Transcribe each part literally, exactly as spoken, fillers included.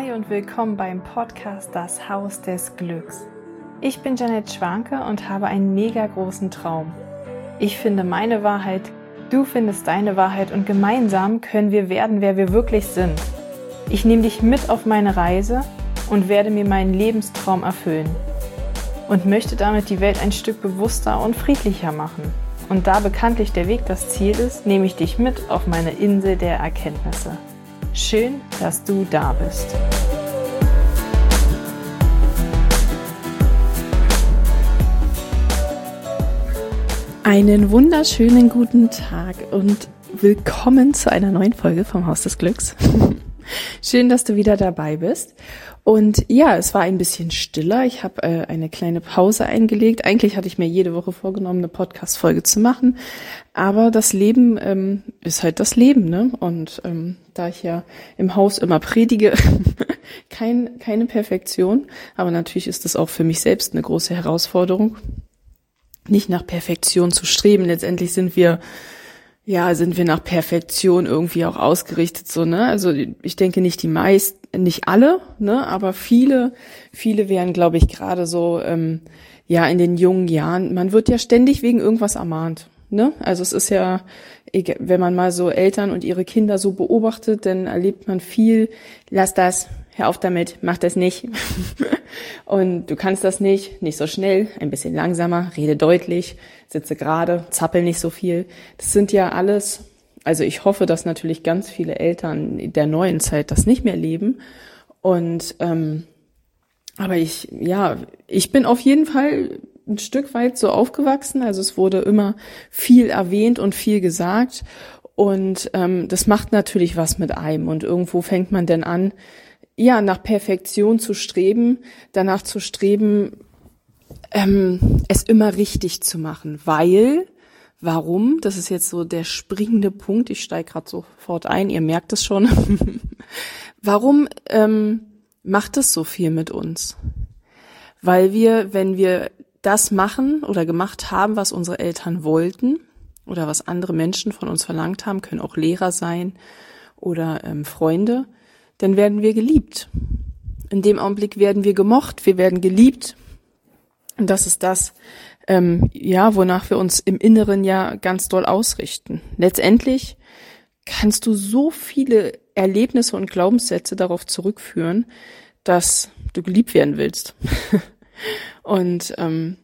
Hi und willkommen beim Podcast Das Haus des Glücks. Ich bin Janet Schwanke und habe einen mega großen Traum. Ich finde meine Wahrheit, du findest deine Wahrheit und gemeinsam können wir werden, wer wir wirklich sind. Ich nehme dich mit auf meine Reise und werde mir meinen Lebenstraum erfüllen und möchte damit die Welt ein Stück bewusster und friedlicher machen. Und da bekanntlich der Weg das Ziel ist, nehme ich dich mit auf meine Insel der Erkenntnisse. Schön, dass du da bist. Einen wunderschönen guten Tag und willkommen zu einer neuen Folge vom Haus des Glücks. Schön, dass du wieder dabei bist. Und ja, es war ein bisschen stiller. Ich habe äh, eine kleine Pause eingelegt. Eigentlich hatte ich mir jede Woche vorgenommen, eine Podcast-Folge zu machen. Aber das Leben ähm, ist halt das Leben, ne? Und ähm, da ich ja im Haus immer predige, kein, keine Perfektion. Aber natürlich ist das auch für mich selbst eine große Herausforderung, nicht nach Perfektion zu streben. Letztendlich sind wir Ja, sind wir nach Perfektion irgendwie auch ausgerichtet, so, ne? Also ich denke nicht die meisten, nicht alle, ne? Aber viele, viele wären, glaube ich, gerade so, ähm, ja, in den jungen Jahren, man wird ja ständig wegen irgendwas ermahnt, ne? Also es ist ja, wenn man mal so Eltern und ihre Kinder so beobachtet, dann erlebt man viel, lass das, hör auf damit, mach das nicht. Und du kannst das nicht, nicht so schnell, ein bisschen langsamer, rede deutlich, sitze gerade, zappel nicht so viel. Das sind ja alles, also ich hoffe, dass natürlich ganz viele Eltern der neuen Zeit das nicht mehr leben. Und ähm, aber ich, ja, ich bin auf jeden Fall ein Stück weit so aufgewachsen. Also es wurde immer viel erwähnt und viel gesagt. Und ähm, das macht natürlich was mit einem. Und irgendwo fängt man dann an, ja, nach Perfektion zu streben, danach zu streben, ähm, es immer richtig zu machen. Weil, warum? Das ist jetzt so der springende Punkt. Ich steige gerade sofort ein, ihr merkt es schon. Warum ähm, macht es so viel mit uns? Weil wir, wenn wir das machen oder gemacht haben, was unsere Eltern wollten oder was andere Menschen von uns verlangt haben, können auch Lehrer sein oder ähm, Freunde, dann werden wir geliebt. In dem Augenblick werden wir gemocht, wir werden geliebt. Und das ist das, ähm, ja, wonach wir uns im Inneren ja ganz doll ausrichten. Letztendlich kannst du so viele Erlebnisse und Glaubenssätze darauf zurückführen, dass du geliebt werden willst. Und ähm,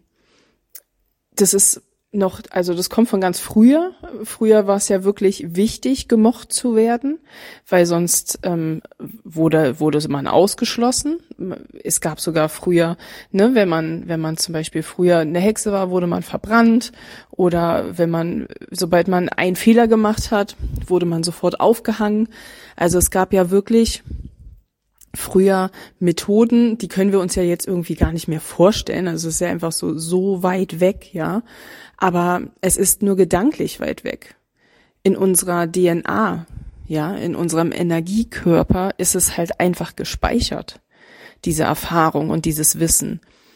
das ist noch, also das kommt von ganz früher. Früher war es ja wirklich wichtig, gemocht zu werden, weil sonst ähm, wurde wurde man ausgeschlossen. Es gab sogar früher, ne, wenn man wenn man zum Beispiel früher eine Hexe war, wurde man verbrannt, oder wenn man, sobald man einen Fehler gemacht hat, wurde man sofort aufgehangen. Also es gab ja wirklich früher Methoden, die können wir uns ja jetzt irgendwie gar nicht mehr vorstellen. Also es ist ja einfach so so weit weg, ja. Aber es ist nur gedanklich weit weg. In unserer D N A, ja, in unserem Energiekörper ist es halt einfach gespeichert, diese Erfahrung und dieses Wissen.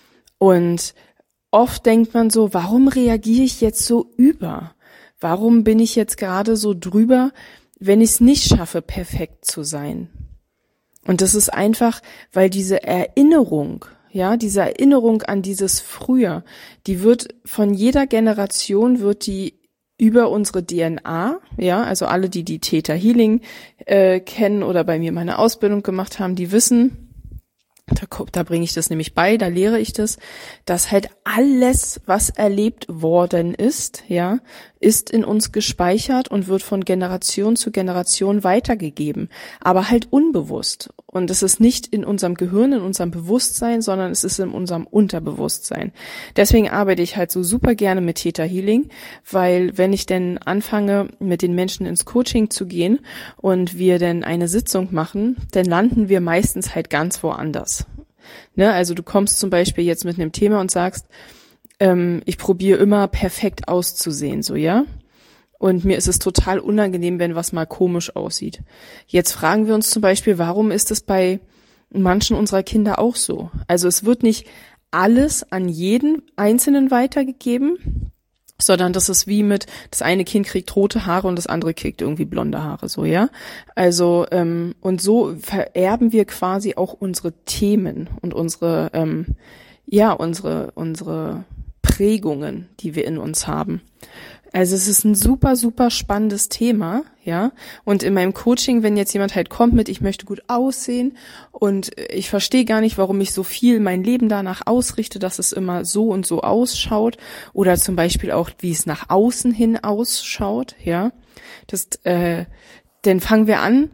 Und oft denkt man so, warum reagiere ich jetzt so über? Warum bin ich jetzt gerade so drüber, wenn ich es nicht schaffe, perfekt zu sein? Und das ist einfach, weil diese Erinnerung, ja, diese Erinnerung an dieses Früher, die wird von jeder Generation, wird die über unsere D N A, ja, also alle, die die Theta Healing äh, kennen oder bei mir meine Ausbildung gemacht haben, die wissen, da, da bringe ich das nämlich bei, da lehre ich das, dass halt alles, was erlebt worden ist, ja, ist in uns gespeichert und wird von Generation zu Generation weitergegeben, aber halt unbewusst. Und es ist nicht in unserem Gehirn, in unserem Bewusstsein, sondern es ist in unserem Unterbewusstsein. Deswegen arbeite ich halt so super gerne mit Theta Healing, weil wenn ich denn anfange, mit den Menschen ins Coaching zu gehen und wir dann eine Sitzung machen, dann landen wir meistens halt ganz woanders. Ne? Also du kommst zum Beispiel jetzt mit einem Thema und sagst, ähm, ich probiere immer perfekt auszusehen, so, ja? Und mir ist es total unangenehm, wenn was mal komisch aussieht. Jetzt fragen wir uns zum Beispiel, warum ist es bei manchen unserer Kinder auch so? Also es wird nicht alles an jeden Einzelnen weitergegeben, sondern das ist wie mit, das eine Kind kriegt rote Haare und das andere kriegt irgendwie blonde Haare, so, ja. Also, ähm, und so vererben wir quasi auch unsere Themen und unsere, ähm, ja, unsere, unsere Prägungen, die wir in uns haben. Also es ist ein super, super spannendes Thema, ja. Und in meinem Coaching, wenn jetzt jemand halt kommt mit, ich möchte gut aussehen und ich verstehe gar nicht, warum ich so viel mein Leben danach ausrichte, dass es immer so und so ausschaut oder zum Beispiel auch, wie es nach außen hin ausschaut, ja. Das, äh, dann fangen wir an,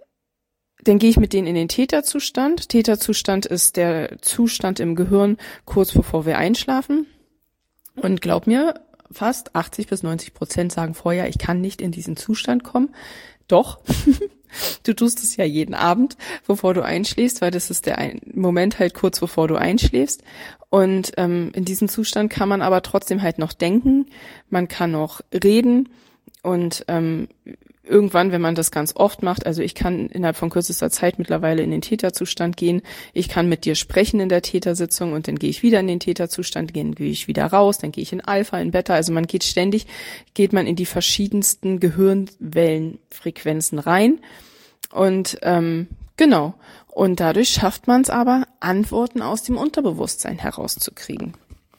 dann gehe ich mit denen in den Täterzustand. Täterzustand ist der Zustand im Gehirn kurz bevor wir einschlafen. Und glaub mir, fast achtzig bis neunzig Prozent sagen vorher, ich kann nicht in diesen Zustand kommen. Doch, du tust es ja jeden Abend, bevor du einschläfst, weil das ist der Moment halt kurz bevor du einschläfst. Und ähm, in diesem Zustand kann man aber trotzdem halt noch denken, man kann noch reden und ähm, irgendwann, wenn man das ganz oft macht, also ich kann innerhalb von kürzester Zeit mittlerweile in den Täterzustand gehen, ich kann mit dir sprechen in der Tätersitzung und dann gehe ich wieder in den Täterzustand, dann gehe ich wieder raus, dann gehe ich in Alpha, in Beta, also man geht ständig, geht man in die verschiedensten Gehirnwellenfrequenzen rein und ähm, genau, und dadurch schafft man es aber, Antworten aus dem Unterbewusstsein herauszukriegen.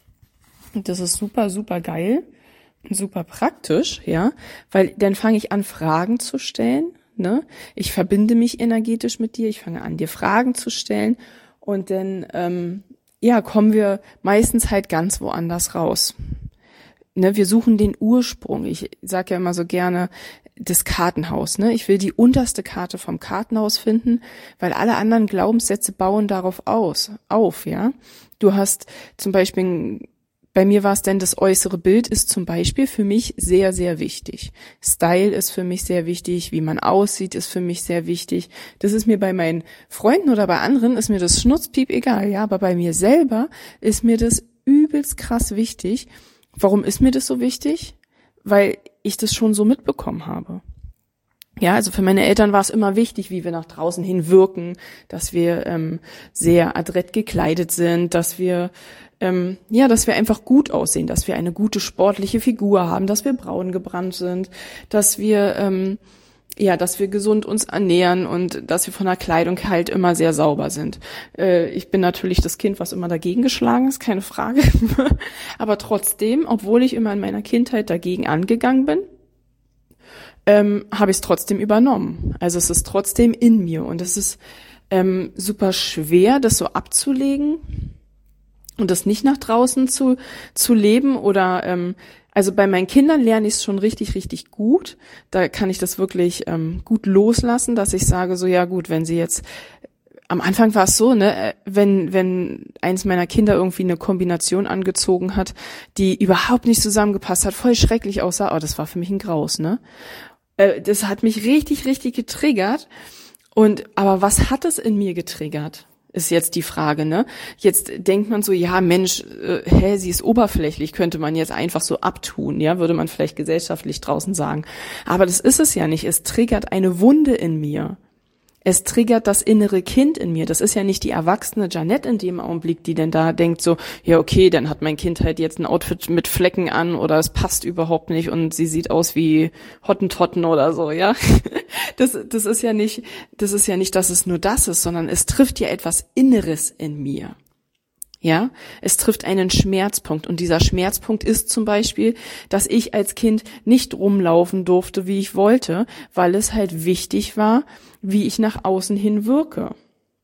Und das ist super, super geil. Super praktisch, ja, weil dann fange ich an, Fragen zu stellen, ne? Ich verbinde mich energetisch mit dir, ich fange an, dir Fragen zu stellen und dann, ähm, ja, kommen wir meistens halt ganz woanders raus. Ne, wir suchen den Ursprung. Ich sage ja immer so gerne das Kartenhaus, ne? Ich will die unterste Karte vom Kartenhaus finden, weil alle anderen Glaubenssätze bauen darauf aus, auf, ja. Du hast zum Beispiel Bei mir war es denn, das äußere Bild ist zum Beispiel für mich sehr, sehr wichtig. Style ist für mich sehr wichtig, wie man aussieht ist für mich sehr wichtig. Das ist mir bei meinen Freunden oder bei anderen, ist mir das Schnutzpiep egal, ja, aber bei mir selber ist mir das übelst krass wichtig. Warum ist mir das so wichtig? Weil ich das schon so mitbekommen habe. Ja, also für meine Eltern war es immer wichtig, wie wir nach draußen hin wirken, dass wir ähm, sehr adrett gekleidet sind, dass wir ähm, ja, dass wir einfach gut aussehen, dass wir eine gute sportliche Figur haben, dass wir braun gebrannt sind, dass wir ähm, ja, dass wir gesund uns ernähren und dass wir von der Kleidung halt immer sehr sauber sind. Äh, ich bin natürlich das Kind, was immer dagegen geschlagen ist, keine Frage. Aber trotzdem, obwohl ich immer in meiner Kindheit dagegen angegangen bin, ähm, habe ich es trotzdem übernommen. Also es ist trotzdem in mir und es ist ähm, super schwer, das so abzulegen und das nicht nach draußen zu zu leben oder ähm, also bei meinen Kindern lerne ich es schon richtig, richtig gut. Da kann ich das wirklich ähm, gut loslassen, dass ich sage so, ja gut, wenn sie jetzt, am Anfang war es so, ne, wenn wenn eins meiner Kinder irgendwie eine Kombination angezogen hat, die überhaupt nicht zusammengepasst hat, voll schrecklich aussah, oh, das war für mich ein Graus, ne. Äh, das hat mich richtig, richtig getriggert. Und aber was hat es in mir getriggert? Ist jetzt die Frage, ne? Jetzt denkt man so, ja Mensch, äh, hä, sie ist oberflächlich, könnte man jetzt einfach so abtun, ja, würde man vielleicht gesellschaftlich draußen sagen. Aber das ist es ja nicht, es triggert eine Wunde in mir. Es triggert das innere Kind in mir. Das ist ja nicht die erwachsene Janette in dem Augenblick, die denn da denkt so, ja okay, dann hat mein Kind halt jetzt ein Outfit mit Flecken an oder es passt überhaupt nicht und sie sieht aus wie Hottentotten oder so, ja. Das, das ist ja nicht, das ist ja nicht, dass es nur das ist, sondern es trifft ja etwas Inneres in mir. Ja, es trifft einen Schmerzpunkt und dieser Schmerzpunkt ist zum Beispiel, dass ich als Kind nicht rumlaufen durfte, wie ich wollte, weil es halt wichtig war, wie ich nach außen hin wirke.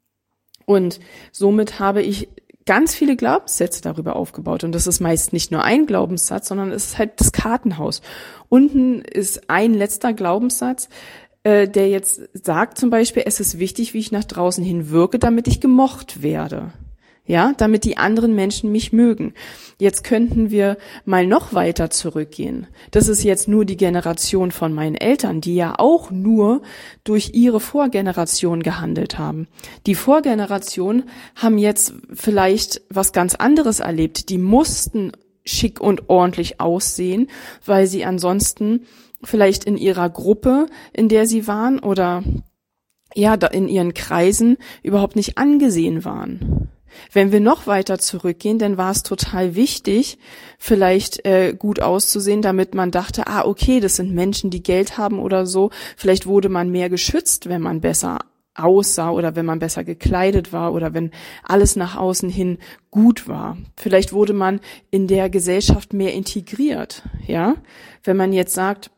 Und somit habe ich ganz viele Glaubenssätze darüber aufgebaut und das ist meist nicht nur ein Glaubenssatz, sondern es ist halt das Kartenhaus. Unten ist ein letzter Glaubenssatz, äh, der jetzt sagt zum Beispiel, es ist wichtig, wie ich nach draußen hin wirke, damit ich gemocht werde. Ja, damit die anderen Menschen mich mögen. Jetzt könnten wir mal noch weiter zurückgehen. Das ist jetzt nur die Generation von meinen Eltern, die ja auch nur durch ihre Vorgeneration gehandelt haben. Die Vorgeneration haben jetzt vielleicht was ganz anderes erlebt. Die mussten schick und ordentlich aussehen, weil sie ansonsten vielleicht in ihrer Gruppe, in der sie waren oder ja, in ihren Kreisen überhaupt nicht angesehen waren. Wenn wir noch weiter zurückgehen, dann war es total wichtig, vielleicht äh, gut auszusehen, damit man dachte, ah, okay, das sind Menschen, die Geld haben oder so. Vielleicht wurde man mehr geschützt, wenn man besser aussah oder wenn man besser gekleidet war oder wenn alles nach außen hin gut war. Vielleicht wurde man in der Gesellschaft mehr integriert, ja. Wenn man jetzt sagt,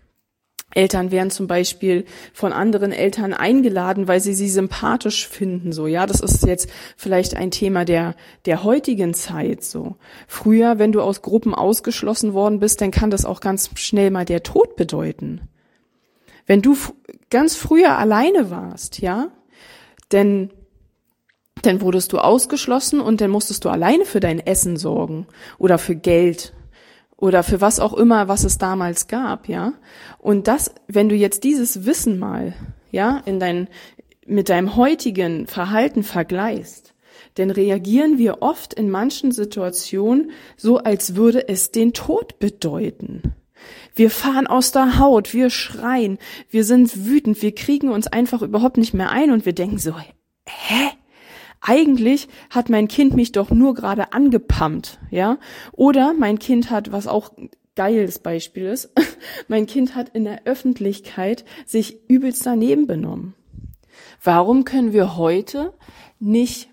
Eltern werden zum Beispiel von anderen Eltern eingeladen, weil sie sie sympathisch finden, so, ja. Das ist jetzt vielleicht ein Thema der, der heutigen Zeit, so. Früher, wenn du aus Gruppen ausgeschlossen worden bist, dann kann das auch ganz schnell mal der Tod bedeuten. Wenn du f- ganz früher alleine warst, ja, denn, dann wurdest du ausgeschlossen und dann musstest du alleine für dein Essen sorgen oder für Geld. Oder für was auch immer, was es damals gab, ja. Und das, wenn du jetzt dieses Wissen mal, ja, in dein, mit deinem heutigen Verhalten vergleichst, dann reagieren wir oft in manchen Situationen so, als würde es den Tod bedeuten. Wir fahren aus der Haut, wir schreien, wir sind wütend, wir kriegen uns einfach überhaupt nicht mehr ein und wir denken so, hä? Eigentlich hat mein Kind mich doch nur gerade angepammt, ja? Oder mein Kind hat, was auch ein geiles Beispiel ist, mein Kind hat in der Öffentlichkeit sich übelst daneben benommen. Warum können wir heute nicht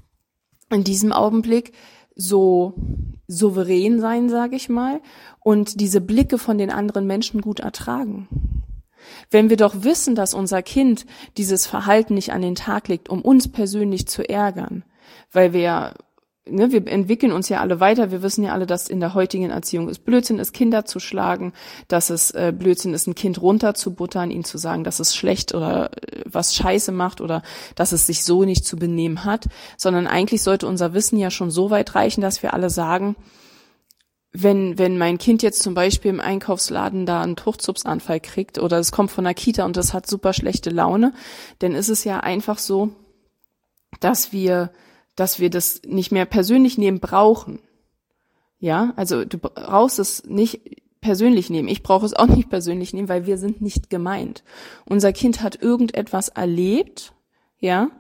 in diesem Augenblick so souverän sein, sage ich mal, und diese Blicke von den anderen Menschen gut ertragen? Wenn wir doch wissen, dass unser Kind dieses Verhalten nicht an den Tag legt, um uns persönlich zu ärgern, weil wir, ne, wir entwickeln uns ja alle weiter, wir wissen ja alle, dass in der heutigen Erziehung es Blödsinn ist, Kinder zu schlagen, dass es äh, Blödsinn ist, ein Kind runterzubuttern, ihm zu sagen, dass es schlecht oder äh, was Scheiße macht oder dass es sich so nicht zu benehmen hat, sondern eigentlich sollte unser Wissen ja schon so weit reichen, dass wir alle sagen, wenn wenn mein Kind jetzt zum Beispiel im Einkaufsladen da einen Fruchtzupfanfall kriegt oder es kommt von der Kita und das hat super schlechte Laune, dann ist es ja einfach so, dass wir dass wir das nicht mehr persönlich nehmen brauchen. Ja, also du brauchst es nicht persönlich nehmen. Ich brauche es auch nicht persönlich nehmen, weil wir sind nicht gemeint. Unser Kind hat irgendetwas erlebt, ja,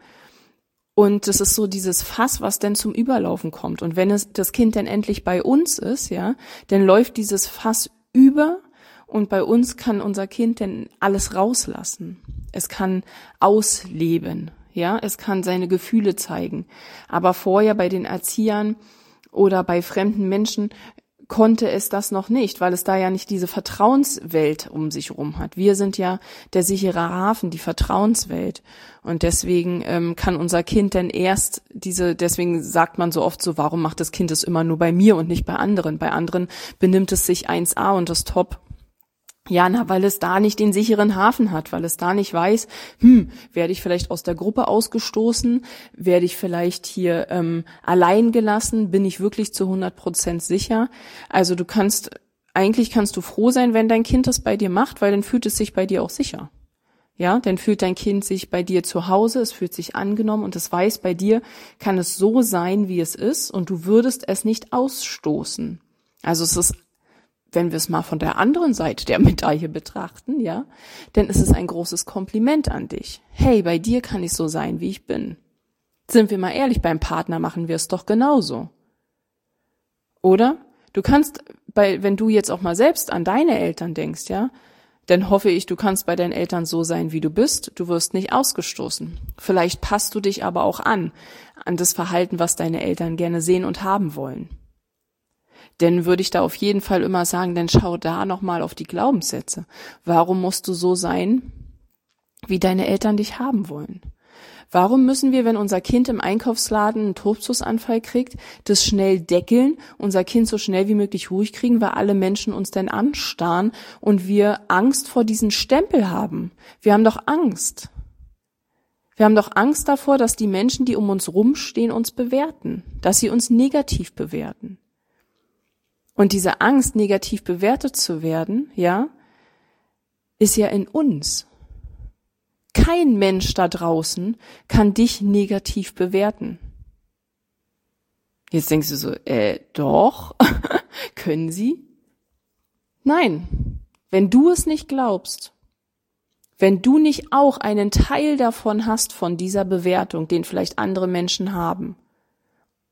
und das ist so dieses Fass, was dann zum Überlaufen kommt. Und wenn es das Kind dann endlich bei uns ist, ja, dann läuft dieses Fass über und bei uns kann unser Kind dann alles rauslassen. Es kann ausleben, ja, es kann seine Gefühle zeigen. Aber vorher bei den Erziehern oder bei fremden Menschen konnte es das noch nicht, weil es da ja nicht diese Vertrauenswelt um sich rum hat. Wir sind ja der sichere Hafen, die Vertrauenswelt. Und deswegen ähm, kann unser Kind dann erst diese, deswegen sagt man so oft so, warum macht das Kind es immer nur bei mir und nicht bei anderen? Bei anderen benimmt es sich eins a und das top. Ja, na, weil es da nicht den sicheren Hafen hat, weil es da nicht weiß, hm, werde ich vielleicht aus der Gruppe ausgestoßen, werde ich vielleicht hier ähm, allein gelassen, bin ich wirklich zu hundert Prozent sicher. Also du kannst, eigentlich kannst du froh sein, wenn dein Kind das bei dir macht, weil dann fühlt es sich bei dir auch sicher. Ja, dann fühlt dein Kind sich bei dir zu Hause, es fühlt sich angenommen und es weiß, bei dir kann es so sein, wie es ist und du würdest es nicht ausstoßen. Also es ist, wenn wir es mal von der anderen Seite der Medaille betrachten, ja, dann ist es ein großes Kompliment an dich. Hey, bei dir kann ich so sein, wie ich bin. Sind wir mal ehrlich, beim Partner machen wir es doch genauso. Oder? Du kannst, bei, wenn du jetzt auch mal selbst an deine Eltern denkst, ja, dann hoffe ich, du kannst bei deinen Eltern so sein, wie du bist. Du wirst nicht ausgestoßen. Vielleicht passt du dich aber auch an, an das Verhalten, was deine Eltern gerne sehen und haben wollen. Denn würde ich da auf jeden Fall immer sagen, dann schau da nochmal auf die Glaubenssätze. Warum musst du so sein, wie deine Eltern dich haben wollen? Warum müssen wir, wenn unser Kind im Einkaufsladen einen Tobsusanfall kriegt, das schnell deckeln, unser Kind so schnell wie möglich ruhig kriegen, weil alle Menschen uns dann anstarren und wir Angst vor diesem Stempel haben? Wir haben doch Angst. Wir haben doch Angst davor, dass die Menschen, die um uns rumstehen, uns bewerten, dass sie uns negativ bewerten. Und diese Angst, negativ bewertet zu werden, ja, ist ja in uns. Kein Mensch da draußen kann dich negativ bewerten. Jetzt denkst du so, äh, doch, können sie? Nein, wenn du es nicht glaubst, wenn du nicht auch einen Teil davon hast, von dieser Bewertung, den vielleicht andere Menschen haben,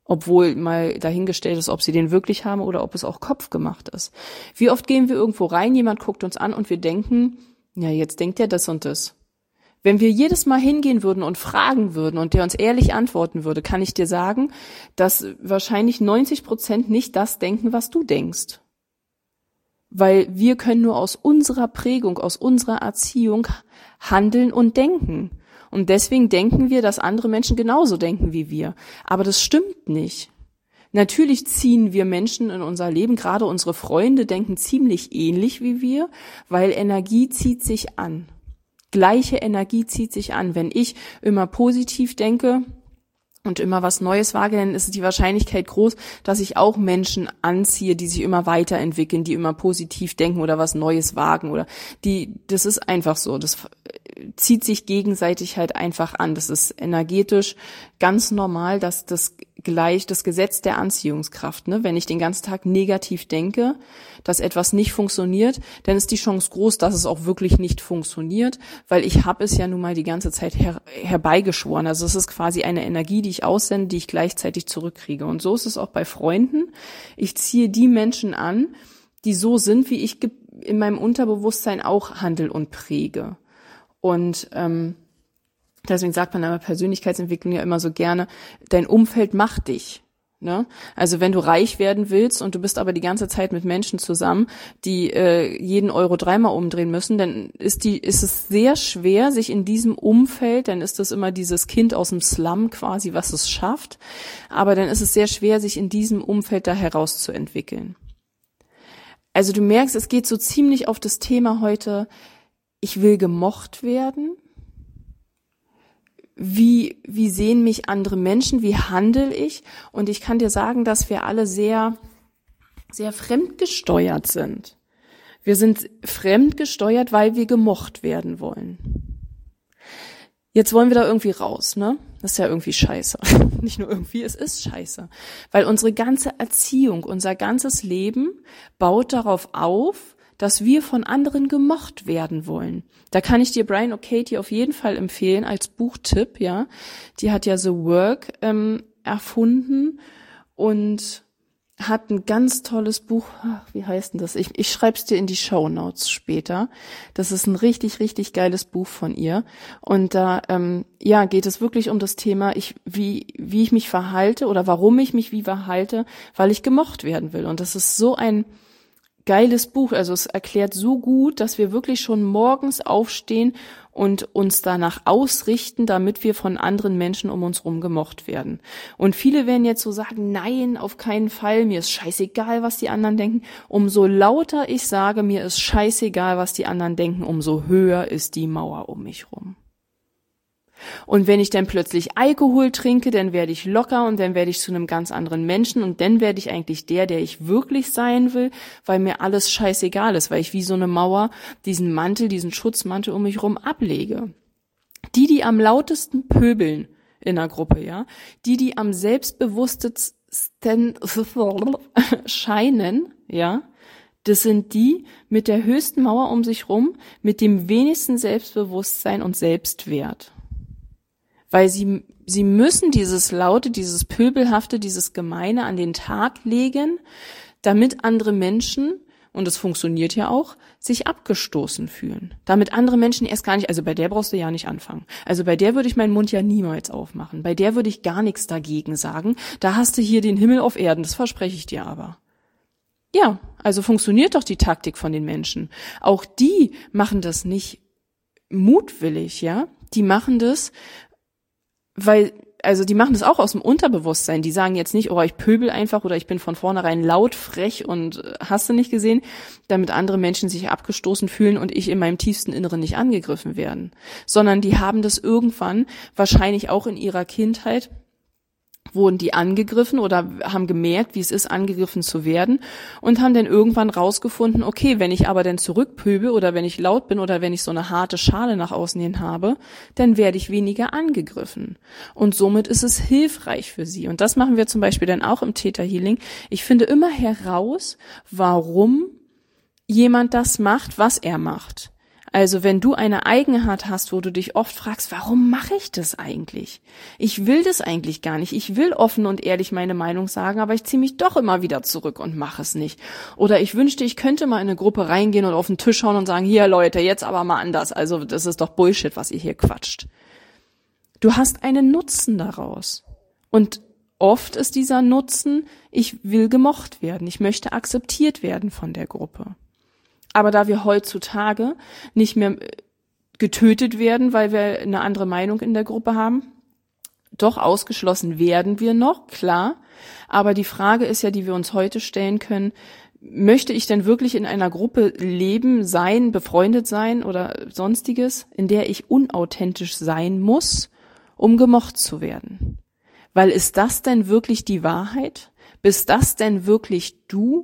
Obwohl mal dahingestellt ist, ob sie den wirklich haben oder ob es auch kopfgemacht ist. Wie oft gehen wir irgendwo rein, jemand guckt uns an und wir denken, ja, jetzt denkt er das und das. Wenn wir jedes Mal hingehen würden und fragen würden und der uns ehrlich antworten würde, kann ich dir sagen, dass wahrscheinlich neunzig Prozent nicht das denken, was du denkst. Weil wir können nur aus unserer Prägung, aus unserer Erziehung handeln und denken. Und deswegen denken wir, dass andere Menschen genauso denken wie wir. Aber das stimmt nicht. Natürlich ziehen wir Menschen in unser Leben, gerade unsere Freunde denken ziemlich ähnlich wie wir, weil Energie zieht sich an. Gleiche Energie zieht sich an. Wenn ich immer positiv denke und immer was Neues wage, dann ist die Wahrscheinlichkeit groß, dass ich auch Menschen anziehe, die sich immer weiterentwickeln, die immer positiv denken oder was Neues wagen oder die, das ist einfach so. Das zieht sich gegenseitig halt einfach an. Das ist energetisch ganz normal, dass das gleich das Gesetz der Anziehungskraft, ne? Wenn ich den ganzen Tag negativ denke, dass etwas nicht funktioniert, dann ist die Chance groß, dass es auch wirklich nicht funktioniert, weil ich habe es ja nun mal die ganze Zeit her- herbeigeschworen. Also es ist quasi eine Energie, die ich aussende, die ich gleichzeitig zurückkriege. Und so ist es auch bei Freunden. Ich ziehe die Menschen an, die so sind, wie ich ge- in meinem Unterbewusstsein auch handle und präge. Und ähm, deswegen sagt man aber Persönlichkeitsentwicklung ja immer so gerne, dein Umfeld macht dich. Ne? Also wenn du reich werden willst und du bist aber die ganze Zeit mit Menschen zusammen, die äh, jeden Euro dreimal umdrehen müssen, dann ist die ist es sehr schwer, sich in diesem Umfeld, dann ist das immer dieses Kind aus dem Slum quasi, was es schafft, aber dann ist es sehr schwer, sich in diesem Umfeld da herauszuentwickeln. Also du merkst, es geht so ziemlich auf das Thema heute, ich will gemocht werden. Wie, wie sehen mich andere Menschen? Wie handle ich? Und ich kann dir sagen, dass wir alle sehr, sehr fremdgesteuert sind. Wir sind fremdgesteuert, weil wir gemocht werden wollen. Jetzt wollen wir da irgendwie raus, ne? Das ist ja irgendwie scheiße. Nicht nur irgendwie, es ist scheiße. Weil unsere ganze Erziehung, unser ganzes Leben baut darauf auf, dass wir von anderen gemocht werden wollen. Da kann ich dir Brian O'Katie auf jeden Fall empfehlen als Buchtipp, ja. Die hat ja The Work ähm, erfunden und hat ein ganz tolles Buch, ach, wie heißt denn das? Ich, ich schreib's dir in die Shownotes später. Das ist ein richtig, richtig geiles Buch von ihr. Und da ähm, ja geht es wirklich um das Thema, ich wie wie ich mich verhalte oder warum ich mich wie verhalte, weil ich gemocht werden will. Und das ist so ein geiles Buch, also es erklärt so gut, dass wir wirklich schon morgens aufstehen und uns danach ausrichten, damit wir von anderen Menschen um uns rum gemocht werden. Und viele werden jetzt so sagen, nein, auf keinen Fall, mir ist scheißegal, was die anderen denken. Umso lauter ich sage, mir ist scheißegal, was die anderen denken, umso höher ist die Mauer um mich rum. Und wenn ich dann plötzlich Alkohol trinke, dann werde ich locker und dann werde ich zu einem ganz anderen Menschen und dann werde ich eigentlich der, der ich wirklich sein will, weil mir alles scheißegal ist, weil ich wie so eine Mauer diesen Mantel, diesen Schutzmantel um mich rum ablege. Die, die am lautesten pöbeln in der Gruppe, ja, die, die am selbstbewusstesten scheinen, ja, das sind die mit der höchsten Mauer um sich rum, mit dem wenigsten Selbstbewusstsein und Selbstwert. Weil sie, sie müssen dieses Laute, dieses Pöbelhafte, dieses Gemeine an den Tag legen, damit andere Menschen, und es funktioniert ja auch, sich abgestoßen fühlen. Damit andere Menschen erst gar nicht, also bei der brauchst du ja nicht anfangen. Also bei der würde ich meinen Mund ja niemals aufmachen. Bei der würde ich gar nichts dagegen sagen. Da hast du hier den Himmel auf Erden, das verspreche ich dir aber. Ja, also funktioniert doch die Taktik von den Menschen. Auch die machen das nicht mutwillig, ja. Die machen das, weil, also die machen das auch aus dem Unterbewusstsein. Die sagen jetzt nicht, oh, ich pöbel einfach oder ich bin von vornherein laut, frech und hast du nicht gesehen, damit andere Menschen sich abgestoßen fühlen und ich in meinem tiefsten Inneren nicht angegriffen werden. Sondern die haben das irgendwann, wahrscheinlich auch in ihrer Kindheit, wurden die angegriffen oder haben gemerkt, wie es ist, angegriffen zu werden und haben dann irgendwann rausgefunden, okay, wenn ich aber dann zurückpöbel oder wenn ich laut bin oder wenn ich so eine harte Schale nach außen hin habe, dann werde ich weniger angegriffen. Und somit ist es hilfreich für sie. Und das machen wir zum Beispiel dann auch im Theta Healing. Ich finde immer heraus, warum jemand das macht, was er macht. Also wenn du eine Eigenart hast, wo du dich oft fragst, warum mache ich das eigentlich? Ich will das eigentlich gar nicht. Ich will offen und ehrlich meine Meinung sagen, aber ich ziehe mich doch immer wieder zurück und mache es nicht. Oder ich wünschte, ich könnte mal in eine Gruppe reingehen und auf den Tisch schauen und sagen, hier Leute, jetzt aber mal anders. Also das ist doch Bullshit, was ihr hier quatscht. Du hast einen Nutzen daraus. Und oft ist dieser Nutzen, ich will gemocht werden. Ich möchte akzeptiert werden von der Gruppe. Aber da wir heutzutage nicht mehr getötet werden, weil wir eine andere Meinung in der Gruppe haben, doch ausgeschlossen werden wir noch, klar. Aber die Frage ist ja, die wir uns heute stellen können, möchte ich denn wirklich in einer Gruppe leben, sein, befreundet sein oder sonstiges, in der ich unauthentisch sein muss, um gemocht zu werden? Weil ist das denn wirklich die Wahrheit? Bist das denn wirklich du?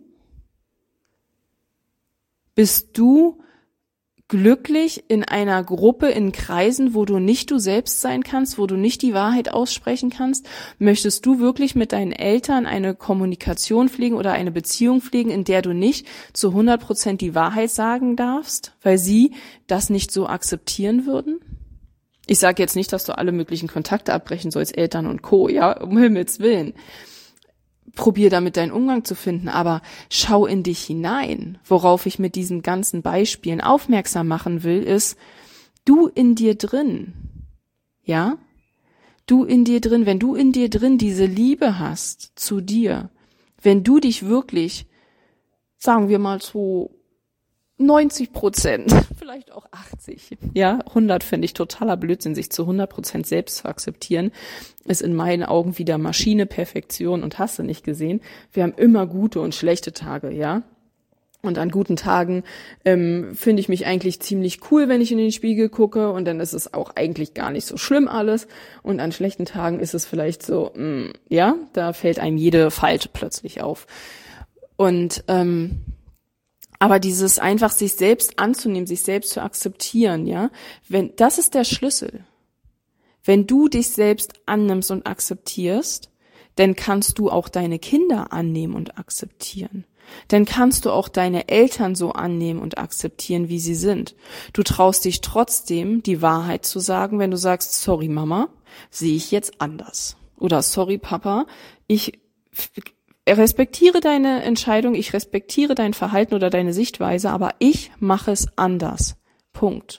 Bist du glücklich in einer Gruppe, in Kreisen, wo du nicht du selbst sein kannst, wo du nicht die Wahrheit aussprechen kannst? Möchtest du wirklich mit deinen Eltern eine Kommunikation pflegen oder eine Beziehung pflegen, in der du nicht zu hundert Prozent die Wahrheit sagen darfst, weil sie das nicht so akzeptieren würden? Ich sage jetzt nicht, dass du alle möglichen Kontakte abbrechen sollst, Eltern und Co., ja, um Himmels Willen. Probier damit deinen Umgang zu finden, aber schau in dich hinein. Worauf ich mit diesen ganzen Beispielen aufmerksam machen will, ist, du in dir drin, ja? Du in dir drin, wenn du in dir drin diese Liebe hast zu dir, wenn du dich wirklich, sagen wir mal so neunzig Prozent, vielleicht auch achtzig, ja, hundert finde ich totaler Blödsinn, sich zu hundert Prozent selbst zu akzeptieren, ist in meinen Augen wieder Maschine, Perfektion und hast du nicht gesehen. Wir haben immer gute und schlechte Tage, ja. Und an guten Tagen ähm, finde ich mich eigentlich ziemlich cool, wenn ich in den Spiegel gucke, und dann ist es auch eigentlich gar nicht so schlimm alles. Und an schlechten Tagen ist es vielleicht so, mh, ja, da fällt einem jede Falte plötzlich auf. Und ähm, aber dieses einfach sich selbst anzunehmen, sich selbst zu akzeptieren, ja, wenn das ist der Schlüssel. Wenn du dich selbst annimmst und akzeptierst, dann kannst du auch deine Kinder annehmen und akzeptieren. Dann kannst du auch deine Eltern so annehmen und akzeptieren, wie sie sind. Du traust dich trotzdem, die Wahrheit zu sagen, wenn du sagst, sorry Mama, sehe ich jetzt anders. Oder sorry Papa, ich respektiere deine Entscheidung, ich respektiere dein Verhalten oder deine Sichtweise, aber ich mache es anders. Punkt.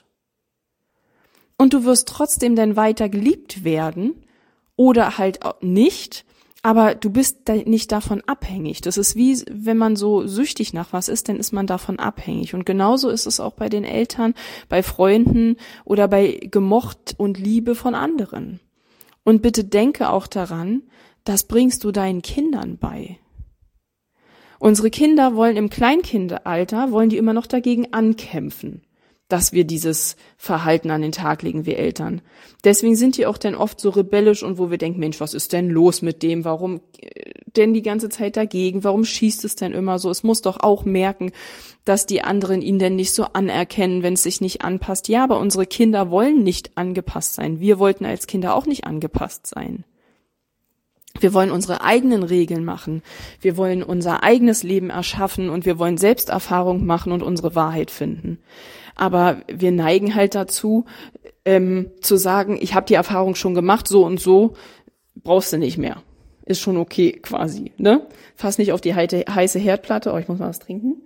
Und du wirst trotzdem dann weiter geliebt werden oder halt auch nicht, aber du bist nicht davon abhängig. Das ist wie, wenn man so süchtig nach was ist, dann ist man davon abhängig. Und genauso ist es auch bei den Eltern, bei Freunden oder bei Gemocht und Liebe von anderen. Und bitte denke auch daran, das bringst du deinen Kindern bei. Unsere Kinder wollen im Kleinkindalter, wollen die immer noch dagegen ankämpfen, dass wir dieses Verhalten an den Tag legen, wir Eltern. Deswegen sind die auch dann oft so rebellisch und wo wir denken, Mensch, was ist denn los mit dem? Warum denn die ganze Zeit dagegen? Warum schießt es denn immer so? Es muss doch auch merken, dass die anderen ihn denn nicht so anerkennen, wenn es sich nicht anpasst. Ja, aber unsere Kinder wollen nicht angepasst sein. Wir wollten als Kinder auch nicht angepasst sein. Wir wollen unsere eigenen Regeln machen. Wir wollen unser eigenes Leben erschaffen und wir wollen Selbsterfahrung machen und unsere Wahrheit finden. Aber wir neigen halt dazu, ähm, zu sagen, ich habe die Erfahrung schon gemacht, so und so, brauchst du nicht mehr. Ist schon okay quasi, ne? Fass nicht auf die heiße Herdplatte. Oh, ich muss mal was trinken.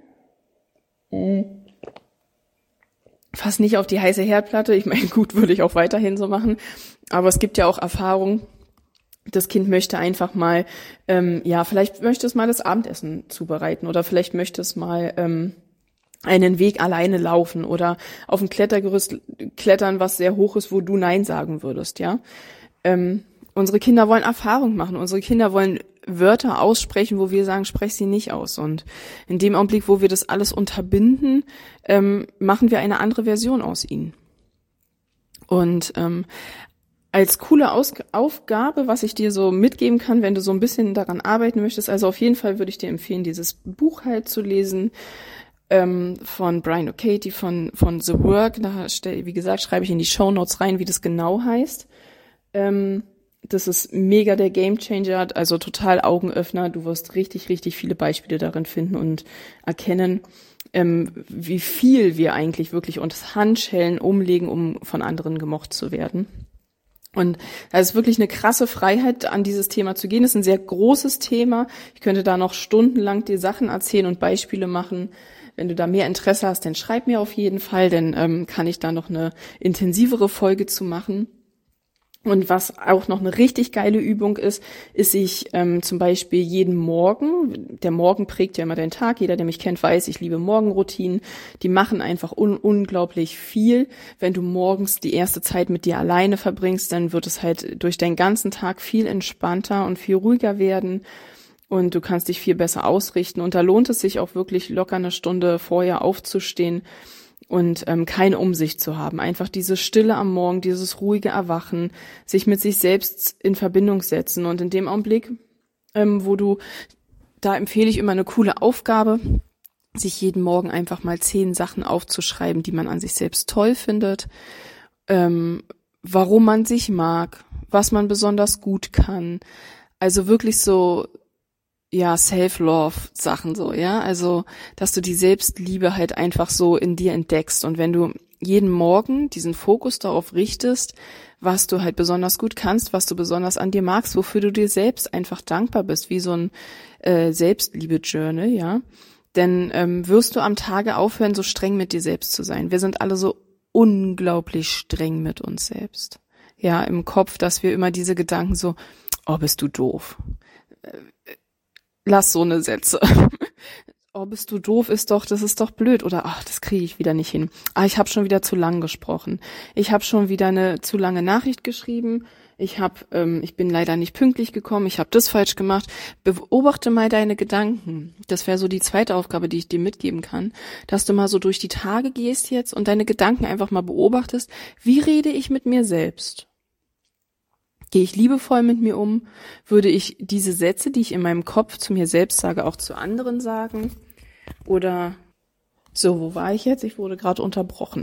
Fass nicht auf die heiße Herdplatte. Ich meine, gut, würde ich auch weiterhin so machen. Aber es gibt ja auch Erfahrungen. Das Kind möchte einfach mal, ähm, ja, vielleicht möchte es mal das Abendessen zubereiten oder vielleicht möchte es mal ähm, einen Weg alleine laufen oder auf ein Klettergerüst klettern, was sehr hoch ist, wo du Nein sagen würdest, ja. Ähm, unsere Kinder wollen Erfahrung machen, unsere Kinder wollen Wörter aussprechen, wo wir sagen, sprech sie nicht aus. Und in dem Augenblick, wo wir das alles unterbinden, ähm, machen wir eine andere Version aus ihnen. Und ähm, als coole Aus- Aufgabe, was ich dir so mitgeben kann, wenn du so ein bisschen daran arbeiten möchtest, also auf jeden Fall würde ich dir empfehlen, dieses Buch halt zu lesen, ähm, von Brian O'Katy, von, von The Work. Da, wie gesagt, schreibe ich in die Shownotes rein, wie das genau heißt. Ähm, das ist mega der Gamechanger, also total Augenöffner. Du wirst richtig, richtig viele Beispiele darin finden und erkennen, ähm, wie viel wir eigentlich wirklich uns Handschellen umlegen, um von anderen gemocht zu werden. Und das ist wirklich eine krasse Freiheit, an dieses Thema zu gehen. Das ist ein sehr großes Thema. Ich könnte da noch stundenlang dir Sachen erzählen und Beispiele machen. Wenn du da mehr Interesse hast, dann schreib mir auf jeden Fall, dann ähm, kann ich da noch eine intensivere Folge zu machen. Und was auch noch eine richtig geile Übung ist, ist sich ähm, zum Beispiel jeden Morgen, der Morgen prägt ja immer den Tag, jeder, der mich kennt, weiß, ich liebe Morgenroutinen, die machen einfach un- unglaublich viel. Wenn du morgens die erste Zeit mit dir alleine verbringst, dann wird es halt durch deinen ganzen Tag viel entspannter und viel ruhiger werden und du kannst dich viel besser ausrichten. Und da lohnt es sich auch wirklich locker eine Stunde vorher aufzustehen und ähm, keine Umsicht zu haben. Einfach diese Stille am Morgen, dieses ruhige Erwachen, sich mit sich selbst in Verbindung setzen. Und in dem Augenblick, ähm, wo du, da empfehle ich immer eine coole Aufgabe, sich jeden Morgen einfach mal zehn Sachen aufzuschreiben, die man an sich selbst toll findet, ähm, warum man sich mag, was man besonders gut kann. Also wirklich so, ja, Self-Love-Sachen so, ja, also, dass du die Selbstliebe halt einfach so in dir entdeckst und wenn du jeden Morgen diesen Fokus darauf richtest, was du halt besonders gut kannst, was du besonders an dir magst, wofür du dir selbst einfach dankbar bist, wie so ein äh, Selbstliebe-Journal, ja, dann ähm, wirst du am Tage aufhören, so streng mit dir selbst zu sein. Wir sind alle so unglaublich streng mit uns selbst, ja, im Kopf, dass wir immer diese Gedanken so, oh, bist du doof, lass so eine Sätze. Oh, bist du doof, ist doch, das ist doch blöd. Oder, ach, das kriege ich wieder nicht hin. Ah, ich habe schon wieder zu lang gesprochen. Ich habe schon wieder eine zu lange Nachricht geschrieben. Ich habe, ähm, ich bin leider nicht pünktlich gekommen. Ich habe das falsch gemacht. Beobachte mal deine Gedanken. Das wäre so die zweite Aufgabe, die ich dir mitgeben kann, dass du mal so durch die Tage gehst jetzt und deine Gedanken einfach mal beobachtest. Wie rede ich mit mir selbst? Gehe ich liebevoll mit mir um? Würde ich diese Sätze, die ich in meinem Kopf zu mir selbst sage, auch zu anderen sagen? Oder, so, wo war ich jetzt? Ich wurde gerade unterbrochen.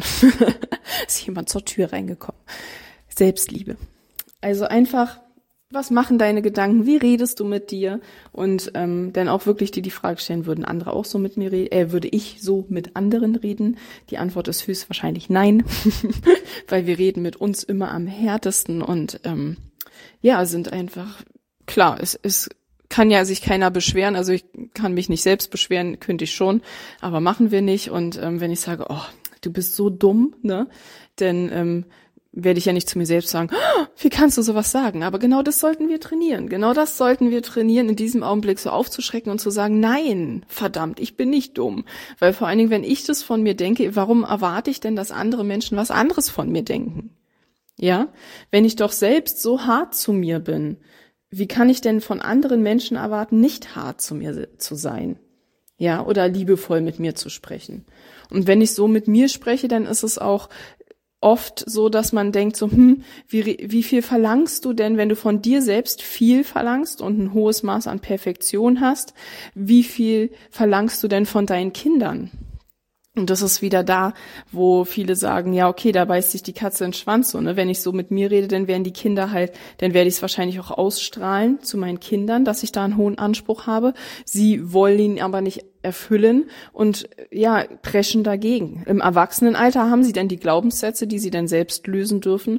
Ist jemand zur Tür reingekommen. Selbstliebe. Also einfach, was machen deine Gedanken? Wie redest du mit dir? Und ähm, dann auch wirklich dir die Frage stellen, würden andere auch so mit mir reden? Äh, würde ich so mit anderen reden? Die Antwort ist höchstwahrscheinlich nein, weil wir reden mit uns immer am härtesten und ähm, ja, sind einfach, klar, es, es kann ja sich keiner beschweren, also ich kann mich nicht selbst beschweren, könnte ich schon, aber machen wir nicht und ähm, wenn ich sage, oh, du bist so dumm, ne, dann ähm, werde ich ja nicht zu mir selbst sagen, oh, wie kannst du sowas sagen, aber genau das sollten wir trainieren, genau das sollten wir trainieren, in diesem Augenblick so aufzuschrecken und zu sagen, nein, verdammt, ich bin nicht dumm, weil vor allen Dingen, wenn ich das von mir denke, warum erwarte ich denn, dass andere Menschen was anderes von mir denken? Ja, wenn ich doch selbst so hart zu mir bin, wie kann ich denn von anderen Menschen erwarten, nicht hart zu mir zu sein? Ja, oder liebevoll mit mir zu sprechen. Und wenn ich so mit mir spreche, dann ist es auch oft so, dass man denkt so, hm, wie, wie viel verlangst du denn, wenn du von dir selbst viel verlangst und ein hohes Maß an Perfektion hast, wie viel verlangst du denn von deinen Kindern? Und das ist wieder da, wo viele sagen, ja, okay, da beißt sich die Katze in den Schwanz. So, ne? Wenn ich so mit mir rede, dann werden die Kinder halt, dann werde ich es wahrscheinlich auch ausstrahlen zu meinen Kindern, dass ich da einen hohen Anspruch habe. Sie wollen ihn aber nicht erfüllen und ja, preschen dagegen. Im Erwachsenenalter haben sie dann die Glaubenssätze, die sie dann selbst lösen dürfen.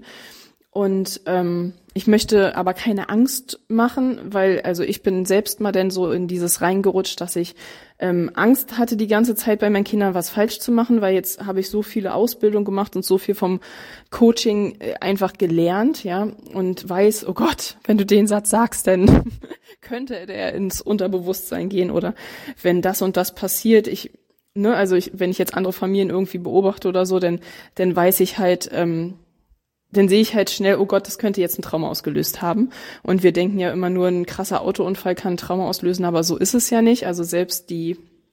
Und ähm, ich möchte aber keine Angst machen, weil also ich bin selbst mal dann so in dieses reingerutscht, dass ich ähm, Angst hatte die ganze Zeit bei meinen Kindern was falsch zu machen, weil jetzt habe ich so viele Ausbildung gemacht und so viel vom Coaching äh, einfach gelernt, ja, und weiß, oh Gott, wenn du den Satz sagst, dann könnte der ins Unterbewusstsein gehen oder wenn das und das passiert, ich ne, also ich, wenn ich jetzt andere Familien irgendwie beobachte oder so, dann dann weiß ich halt ähm, dann sehe ich halt schnell, oh Gott, das könnte jetzt ein Trauma ausgelöst haben. Und wir denken ja immer nur, ein krasser Autounfall kann ein Trauma auslösen, aber so ist es ja nicht. Also selbst die,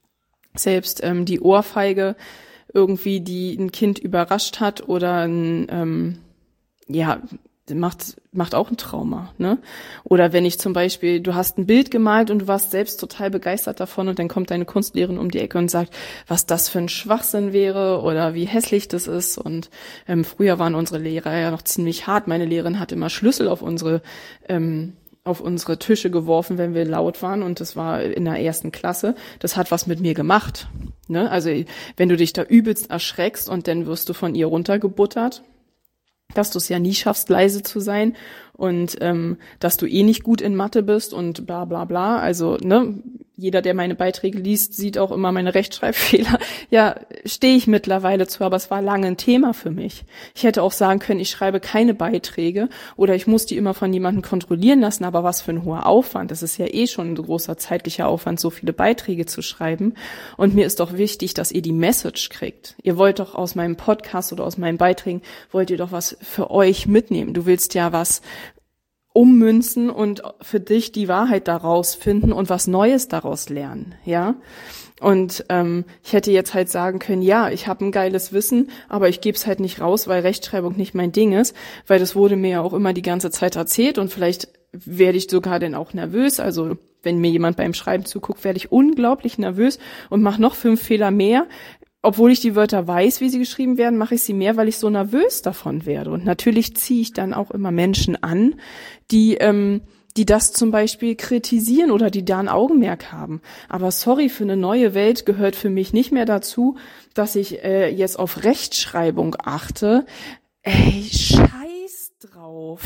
selbst ähm, die Ohrfeige irgendwie, die ein Kind überrascht hat oder ein, ähm, ja, macht macht auch ein Trauma, ne? Oder wenn ich zum Beispiel, du hast ein Bild gemalt und du warst selbst total begeistert davon und dann kommt deine Kunstlehrerin um die Ecke und sagt, was das für ein Schwachsinn wäre oder wie hässlich das ist. Und ähm, früher waren unsere Lehrer ja noch ziemlich hart. Meine Lehrerin hat immer Schlüssel auf unsere ähm, auf unsere Tische geworfen, wenn wir laut waren und das war in der ersten Klasse. Das hat was mit mir gemacht. Ne? Also wenn du dich da übelst erschreckst und dann wirst du von ihr runtergebuttert, dass du es ja nie schaffst, leise zu sein und ähm, dass du eh nicht gut in Mathe bist und bla bla bla. Also ne, jeder, der meine Beiträge liest, sieht auch immer meine Rechtschreibfehler. Ja, stehe ich mittlerweile zu, aber es war lange ein Thema für mich. Ich hätte auch sagen können, ich schreibe keine Beiträge oder ich muss die immer von jemandem kontrollieren lassen, aber was für ein hoher Aufwand. Das ist ja eh schon ein großer zeitlicher Aufwand, so viele Beiträge zu schreiben. Und mir ist doch wichtig, dass ihr die Message kriegt. Ihr wollt doch aus meinem Podcast oder aus meinen Beiträgen, wollt ihr doch was für euch mitnehmen. Du willst ja was ummünzen und für dich die Wahrheit daraus finden und was Neues daraus lernen, ja. Und ähm, ich hätte jetzt halt sagen können, ja, ich habe ein geiles Wissen, aber ich gebe es halt nicht raus, weil Rechtschreibung nicht mein Ding ist, weil das wurde mir ja auch immer die ganze Zeit erzählt und vielleicht werde ich sogar dann auch nervös. Also wenn mir jemand beim Schreiben zuguckt, werde ich unglaublich nervös und mache noch fünf Fehler mehr. Obwohl ich die Wörter weiß, wie sie geschrieben werden, mache ich sie mehr, weil ich so nervös davon werde. Und natürlich ziehe ich dann auch immer Menschen an, die ähm, die das zum Beispiel kritisieren oder die da ein Augenmerk haben. Aber sorry, für eine neue Welt gehört für mich nicht mehr dazu, dass ich äh, jetzt auf Rechtschreibung achte. Ey, scheiß drauf.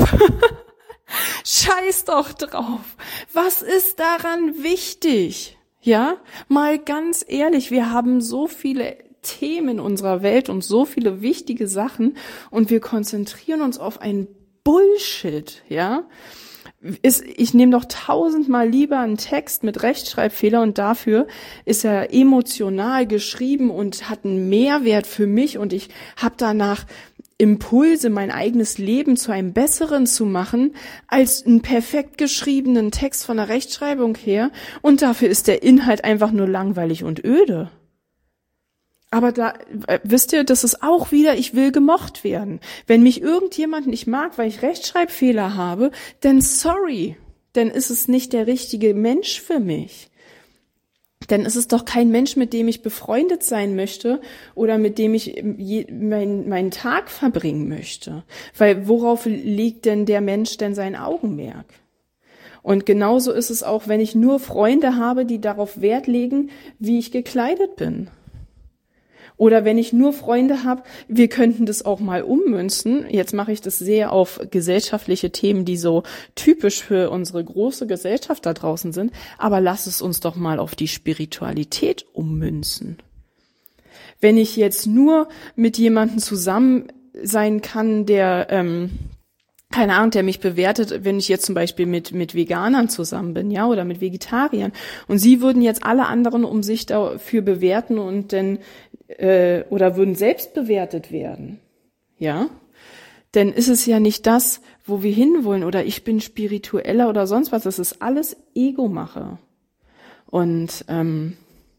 Scheiß doch drauf. Was ist daran wichtig? Ja, mal ganz ehrlich, wir haben so viele Themen in unserer Welt und so viele wichtige Sachen und wir konzentrieren uns auf einen Bullshit, ja. Ist, ich nehme doch tausendmal lieber einen Text mit Rechtschreibfehler und dafür ist er emotional geschrieben und hat einen Mehrwert für mich und ich habe danach Impulse, mein eigenes Leben zu einem besseren zu machen, als einen perfekt geschriebenen Text von der Rechtschreibung her und dafür ist der Inhalt einfach nur langweilig und öde. Aber da, äh, wisst ihr, das ist auch wieder, ich will gemocht werden. Wenn mich irgendjemand nicht mag, weil ich Rechtschreibfehler habe, dann sorry, dann ist es nicht der richtige Mensch für mich. Dann ist es doch kein Mensch, mit dem ich befreundet sein möchte oder mit dem ich je, mein, meinen Tag verbringen möchte. Weil worauf legt denn der Mensch denn sein Augenmerk? Und genauso ist es auch, wenn ich nur Freunde habe, die darauf Wert legen, wie ich gekleidet bin. Oder wenn ich nur Freunde habe, wir könnten das auch mal ummünzen. Jetzt mache ich das sehr auf gesellschaftliche Themen, die so typisch für unsere große Gesellschaft da draußen sind. Aber lass es uns doch mal auf die Spiritualität ummünzen. Wenn ich jetzt nur mit jemandem zusammen sein kann, der, ähm, keine Ahnung, der mich bewertet, wenn ich jetzt zum Beispiel mit mit Veganern zusammen bin, ja, oder mit Vegetariern. Und sie würden jetzt alle anderen um sich dafür bewerten und dann äh, oder würden selbst bewertet werden, ja. Denn ist es ja nicht das, wo wir hinwollen oder ich bin spiritueller oder sonst was. Das ist alles Ego-Mache. Und ähm,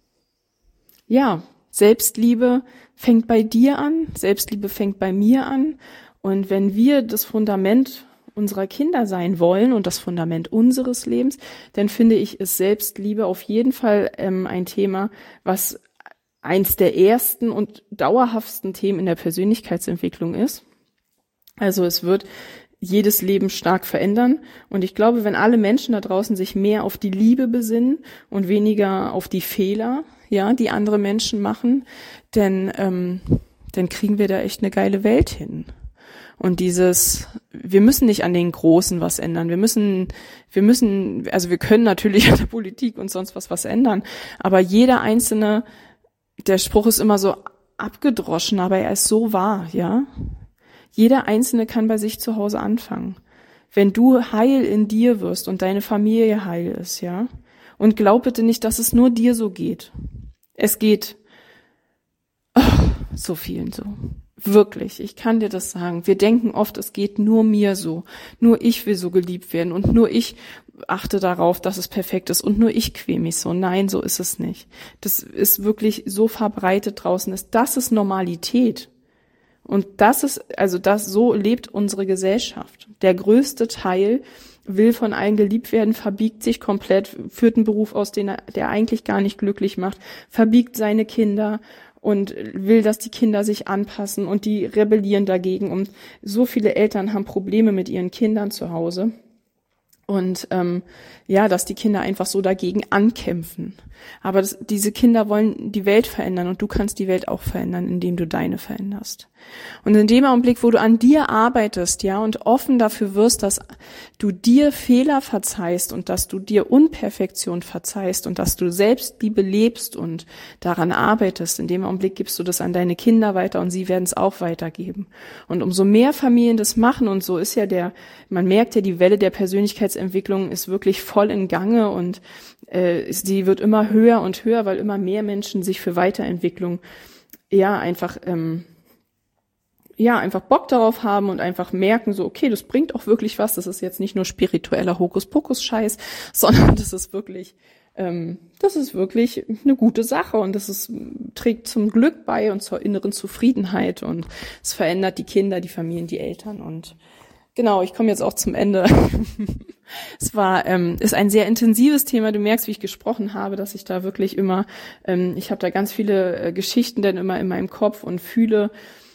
ja, Selbstliebe fängt bei dir an, Selbstliebe fängt bei mir an. Und wenn wir das Fundament unserer Kinder sein wollen und das Fundament unseres Lebens, dann finde ich, ist Selbstliebe auf jeden Fall ähm, ein Thema, was eins der ersten und dauerhaftesten Themen in der Persönlichkeitsentwicklung ist. Also es wird jedes Leben stark verändern. Und ich glaube, wenn alle Menschen da draußen sich mehr auf die Liebe besinnen und weniger auf die Fehler, ja, die andere Menschen machen, dann, ähm, dann kriegen wir da echt eine geile Welt hin. Und dieses, wir müssen nicht an den Großen was ändern. Wir müssen, wir müssen, also wir können natürlich an der Politik und sonst was was ändern. Aber jeder einzelne, der Spruch ist immer so abgedroschen, aber er ist so wahr, ja. Jeder Einzelne kann bei sich zu Hause anfangen. Wenn du heil in dir wirst und deine Familie heil ist, ja. Und glaub bitte nicht, dass es nur dir so geht. Es geht oh, so vielen so. Wirklich, ich kann dir das sagen. Wir denken oft, es geht nur mir so. Nur ich will so geliebt werden und nur ich achte darauf, dass es perfekt ist und nur ich quäle mich so. Nein, so ist es nicht. Das ist wirklich so verbreitet draußen. Das ist Normalität. Und das ist, also das, so lebt unsere Gesellschaft. Der größte Teil will von allen geliebt werden, verbiegt sich komplett, führt einen Beruf aus, den er, der eigentlich gar nicht glücklich macht, verbiegt seine Kinder und will, dass die Kinder sich anpassen und die rebellieren dagegen. Und so viele Eltern haben Probleme mit ihren Kindern zu Hause. Und ähm, ja, dass die Kinder einfach so dagegen ankämpfen. Aber das, diese Kinder wollen die Welt verändern und du kannst die Welt auch verändern, indem du deine veränderst. Und in dem Augenblick, wo du an dir arbeitest, ja, und offen dafür wirst, dass du dir Fehler verzeihst und dass du dir Unperfektion verzeihst und dass du Selbstliebe lebst und daran arbeitest, in dem Augenblick gibst du das an deine Kinder weiter und sie werden es auch weitergeben. Und umso mehr Familien das machen, und so ist ja der, man merkt ja, die Welle der Persönlichkeitsentwicklung ist wirklich voll in Gange und äh, sie wird immer höher und höher, weil immer mehr Menschen sich für Weiterentwicklung ja einfach ähm, ja, einfach Bock darauf haben und einfach merken so, okay, das bringt auch wirklich was, das ist jetzt nicht nur spiritueller Hokuspokus-Scheiß, sondern das ist wirklich, ähm, das ist wirklich eine gute Sache und das ist, trägt zum Glück bei und zur inneren Zufriedenheit und es verändert die Kinder, die Familien, die Eltern und genau, ich komme jetzt auch zum Ende. Es war, ähm, ist ein sehr intensives Thema. Du merkst, wie ich gesprochen habe, dass ich da wirklich immer, ähm, ich habe da ganz viele äh, Geschichten dann immer in meinem Kopf und fühle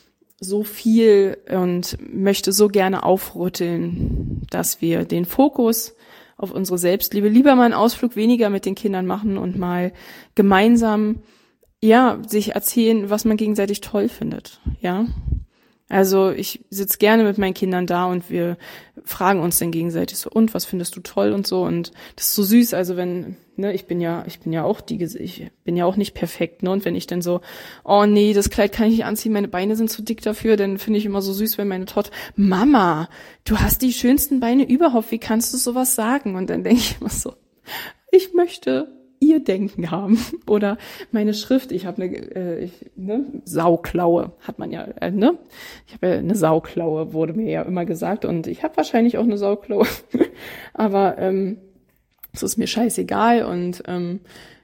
so viel und möchte so gerne aufrütteln, dass wir den Fokus auf unsere Selbstliebe, lieber mal einen Ausflug weniger mit den Kindern machen und mal gemeinsam, ja, sich erzählen, was man gegenseitig toll findet, ja. Also ich sitze gerne mit meinen Kindern da und wir fragen uns dann gegenseitig so, und was findest du toll und so, und das ist so süß, also wenn, ne, ich bin ja, ich bin ja auch die, ich bin ja auch nicht perfekt, ne, und wenn ich dann so, oh nee, das Kleid kann ich nicht anziehen, meine Beine sind zu dick dafür, dann finde ich immer so süß, wenn meine Tochter, Mama, du hast die schönsten Beine überhaupt, wie kannst du sowas sagen? Und dann denke ich immer so, ich möchte ihr Denken haben oder meine Schrift, ich habe eine äh, ich, ne, Sauklaue, hat man ja, äh, ne? Ich habe ja eine Sauklaue, wurde mir ja immer gesagt und ich habe wahrscheinlich auch eine Sauklaue, aber ähm, es ist mir scheißegal und ähm,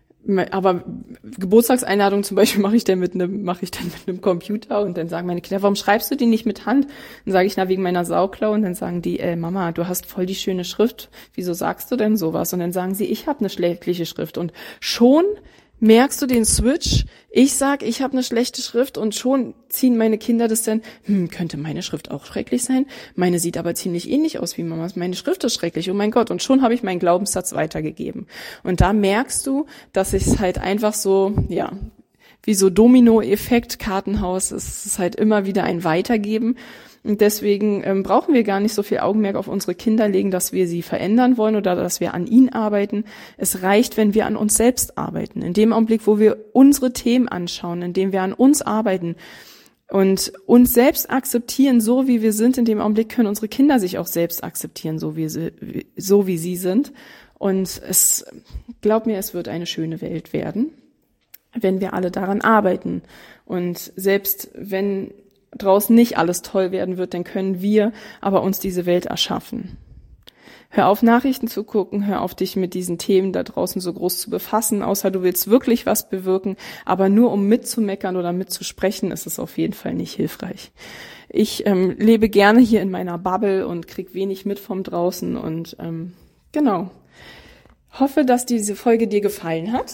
aber Geburtstagseinladung zum Beispiel mache ich dann mit einem mache ich dann mit einem Computer und dann sagen meine Kinder, warum schreibst du die nicht mit Hand? Dann sage ich, na, wegen meiner Sauklaue, und dann sagen die, äh, Mama, du hast voll die schöne Schrift, wieso sagst du denn sowas? Und dann sagen sie, ich habe eine schreckliche Schrift, und schon merkst du den Switch, ich sag, ich habe eine schlechte Schrift, und schon ziehen meine Kinder das dann, hm, könnte meine Schrift auch schrecklich sein? Meine sieht aber ziemlich ähnlich aus wie Mamas, meine Schrift ist schrecklich, oh mein Gott, und schon habe ich meinen Glaubenssatz weitergegeben. Und da merkst du, dass ich es halt einfach so, ja, wie so Domino-Effekt, Kartenhaus, es ist halt immer wieder ein Weitergeben. Und deswegen ähm, brauchen wir gar nicht so viel Augenmerk auf unsere Kinder legen, dass wir sie verändern wollen oder dass wir an ihnen arbeiten. Es reicht, wenn wir an uns selbst arbeiten. In dem Augenblick, wo wir unsere Themen anschauen, in dem wir an uns arbeiten und uns selbst akzeptieren, so wie wir sind, in dem Augenblick können unsere Kinder sich auch selbst akzeptieren, so wie sie, so wie sie sind. Und es, glaub mir, es wird eine schöne Welt werden, wenn wir alle daran arbeiten. Und selbst wenn draußen nicht alles toll werden wird, dann können wir aber uns diese Welt erschaffen. Hör auf, Nachrichten zu gucken, hör auf, dich mit diesen Themen da draußen so groß zu befassen, außer du willst wirklich was bewirken, aber nur um mitzumeckern oder mitzusprechen, ist es auf jeden Fall nicht hilfreich. Ich ähm, lebe gerne hier in meiner Bubble und krieg wenig mit vom draußen und ähm, genau. Hoffe, dass diese Folge dir gefallen hat.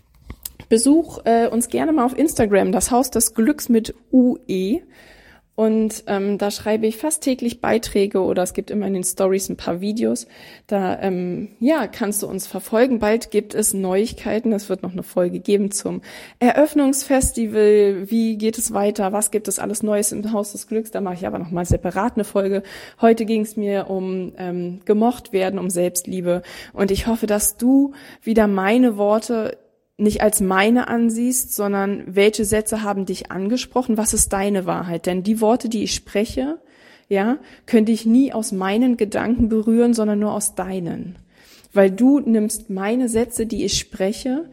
Besuch äh, uns gerne mal auf Instagram, das Haus des Glücks mit U E. Und ähm, da schreibe ich fast täglich Beiträge oder es gibt immer in den Stories ein paar Videos. Da ähm, ja kannst du uns verfolgen. Bald gibt es Neuigkeiten. Es wird noch eine Folge geben zum Eröffnungsfestival. Wie geht es weiter? Was gibt es alles Neues im Haus des Glücks? Da mache ich aber noch mal separat eine Folge. Heute ging es mir um ähm, gemocht werden, um Selbstliebe. Und ich hoffe, dass du wieder meine Worte nicht als meine ansiehst, sondern welche Sätze haben dich angesprochen, was ist deine Wahrheit? Denn die Worte, die ich spreche, ja, könnte ich nie aus meinen Gedanken berühren, sondern nur aus deinen. Weil du nimmst meine Sätze, die ich spreche,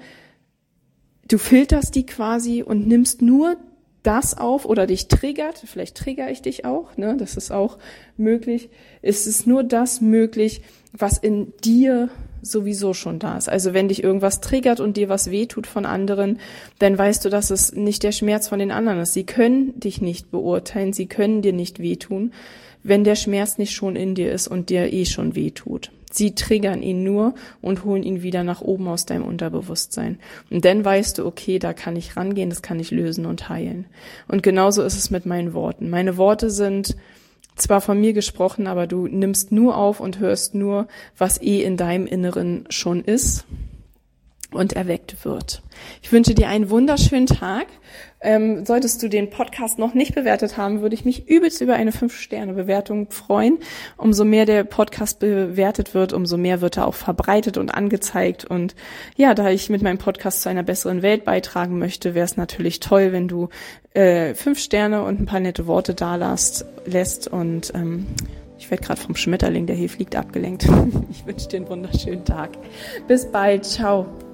du filterst die quasi und nimmst nur das auf oder dich triggert, vielleicht triggere ich dich auch, ne, das ist auch möglich, es ist nur das möglich, was in dir sowieso schon da ist. Also wenn dich irgendwas triggert und dir was wehtut von anderen, dann weißt du, dass es nicht der Schmerz von den anderen ist. Sie können dich nicht beurteilen, sie können dir nicht wehtun, wenn der Schmerz nicht schon in dir ist und dir eh schon wehtut. Sie triggern ihn nur und holen ihn wieder nach oben aus deinem Unterbewusstsein. Und dann weißt du, okay, da kann ich rangehen, das kann ich lösen und heilen. Und genauso ist es mit meinen Worten. Meine Worte sind zwar von mir gesprochen, aber du nimmst nur auf und hörst nur, was eh in deinem Inneren schon ist und erweckt wird. Ich wünsche dir einen wunderschönen Tag. Ähm, solltest du den Podcast noch nicht bewertet haben, würde ich mich übelst über eine fünf Sterne Bewertung freuen. Umso mehr der Podcast bewertet wird, umso mehr wird er auch verbreitet und angezeigt. Und ja, da ich mit meinem Podcast zu einer besseren Welt beitragen möchte, wäre es natürlich toll, wenn du äh, fünf Sterne und ein paar nette Worte da lässt. lässt und ähm, ich werde gerade vom Schmetterling, der hier fliegt, abgelenkt. Ich wünsche dir einen wunderschönen Tag. Bis bald. Ciao.